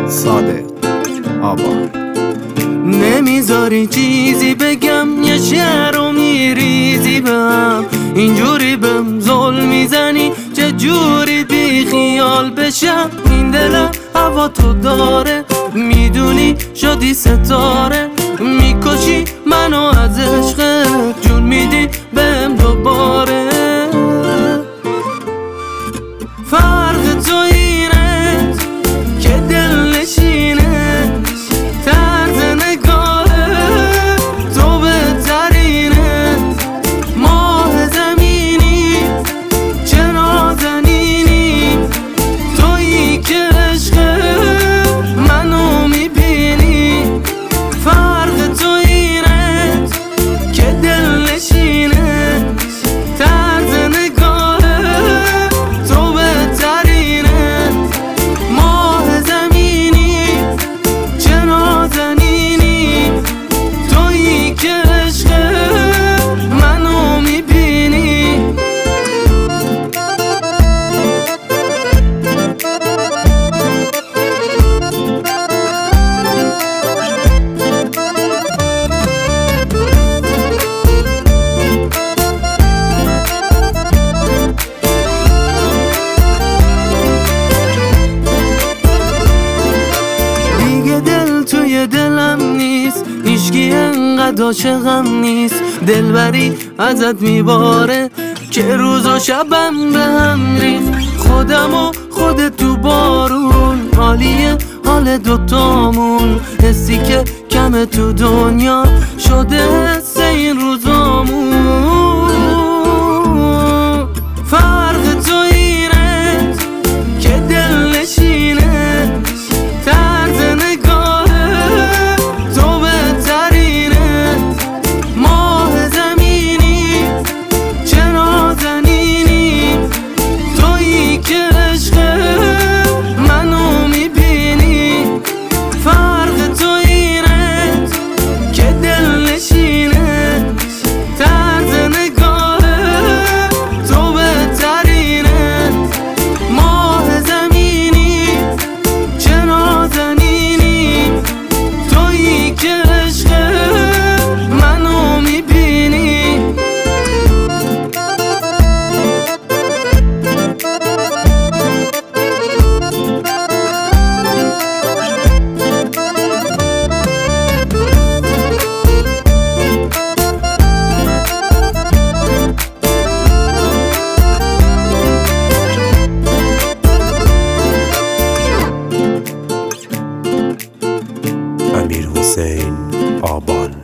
صادق آبان. نمیذاری چیزی بگم، یه شعر رو میریزی بهم، اینجوری بهم ظلم میزنی، چه جوری بی خیال بشم. این دلم هوا تو داره، میدونی شدی ستاره، میکشی منو از عشقت، جون میدی بهم دوباره. فرق تو اینه که دل نشینه، طرز نگاه تو بهترینه، ماه زمینی چه نازنینی، تویی که عشق منو میبینی. فرق تو اینه که دل نشینه، طرز نگاه تو بهترینه، ماه زمینی چه نازنینی، تویی که عشق منو میبینی. دیگه دل توی دلم نیست، هیچکی انقدر عاشقم نیست، دلبری ازت میباره که روز و شبم به هم ریخت. خودم و خودت تو بارون، حالیه حال دوتامون، حسی که کمه تو دنیا شده حس این روزامون. فرق تو اینه که دل نشینه، طرز نگاه تو بهترینه، ماه زمینی چه نازنینی، تویی که عشق منو میبینی. فرق تو اینه که دل نشینه، طرز نگاه تو بهترینه، ماه زمینی چه نازنینی، تویی که عشق منو میبینی. امیرحسین آبان.